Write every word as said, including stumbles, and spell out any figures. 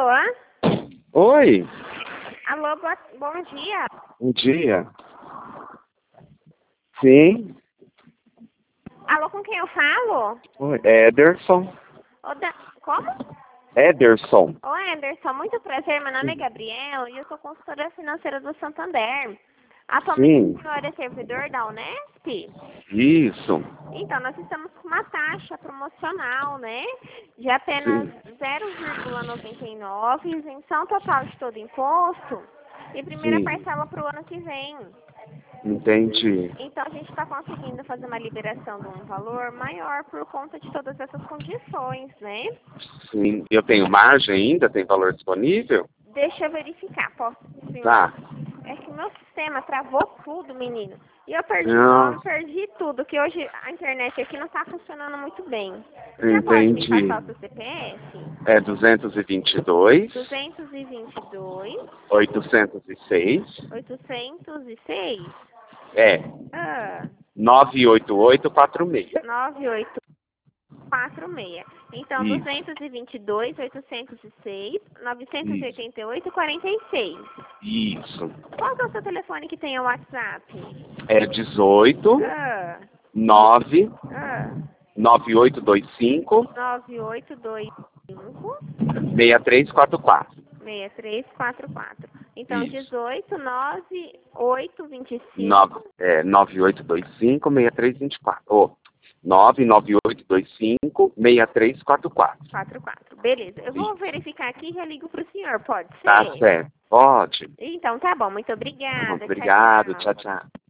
Alô? Oi, Alô, boa, bom dia. bom dia. Sim, Alô, com quem eu falo? oi, Ederson. Ô, da... Como? Ederson. Ô, Anderson, muito prazer. Meu nome é Gabriela e eu sou consultora financeira do Santander. Atualmente Sim, o senhor é servidor da Unesp? isso. Então, nós estamos com uma taxa promocional, né? De apenas Sim, zero vírgula noventa e nove, isenção total de todo imposto e primeira sim, parcela para o ano que vem. entendi. Então, a gente está conseguindo fazer uma liberação de um valor maior por conta de todas essas condições, né? Sim, eu tenho margem ainda? Tem valor disponível? Deixa eu verificar, posso, senhor? Tá. É que meu sistema travou tudo, menino. E eu perdi o nome, Não, perdi tudo, que hoje a internet aqui não está funcionando muito bem. O senhor pode me entendi. passar o seu C P F? É duzentos e vinte e dois, duzentos e vinte e dois, oitocentos e seis, oitocentos e seis, é, ah, nove oito oito quatro seis. nove oito quatro seis. Então, Isso, duzentos e vinte e dois, oitocentos e seis, novecentos e isso, oitenta e oito, quarenta e seis. isso. Qual que é o seu telefone que tem o WhatsApp? É dezoito, Ah, nove, ah, nove oito dois cinco, nove oito dois cinco, seis três quatro quatro. seis três quatro quatro. Então, Isso. dezoito, nove oito vinte e Nove, cinco, é, nove oito dois cinco, seis três dois quatro. Oh, nove nove oito dois cinco, seis três quatro quatro. quatro quatro. Beleza. Eu vou Isso. verificar aqui e já ligo pro senhor, pode Tá ser? certo. Pode. Então, tá bom. Muito obrigada. Tchau, Obrigado. tchau. Tchau, tchau.